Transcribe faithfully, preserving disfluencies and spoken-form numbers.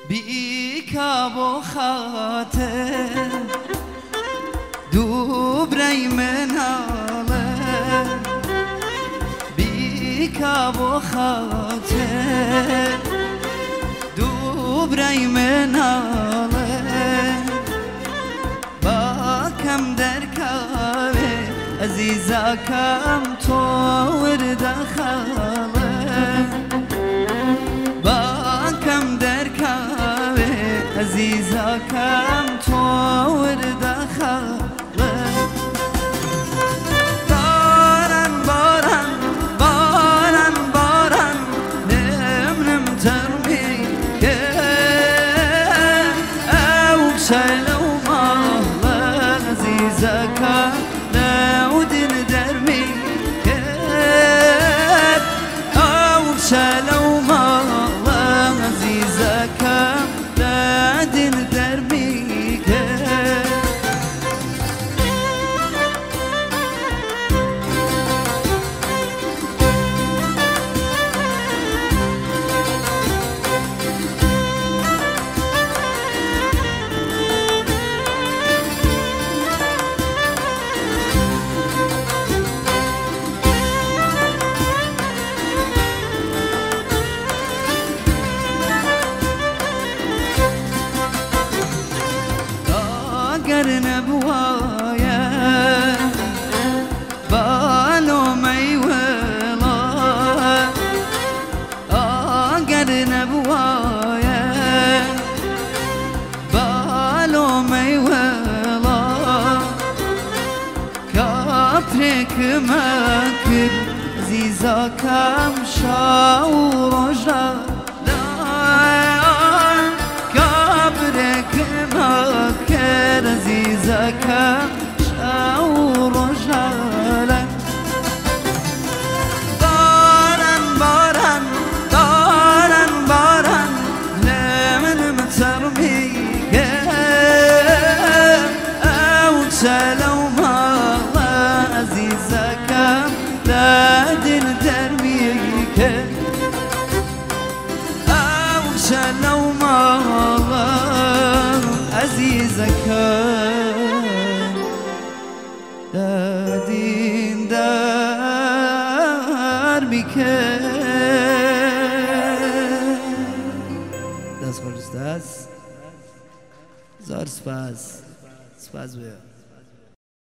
بیکاب و خاطر دوبرای مناله بیکاب و خاطر دوبرای مناله با کم در کاوه عزیزا کم تو ورد خاله با کم در کاوه عزیزا کم تو ورد خاله باران باران باران باران نم نم ترمی که او شلو مالا عزیزا کم نودین درمی که او شلو مالا عزیزا کم نودین درمی که اگر نبوایا بالو میولا اگر نبوایا بالو میولا کاترک مکر زیزا کم شاو رجا عزیزا کم شاو رجاله باران باران باران باران لمن مترمی که او شلو مالا عزیزا کم دادن درمی که او شلو مالا عزیزا کم دادین در میکه دست خورش دست زار سپاس سپاس بیا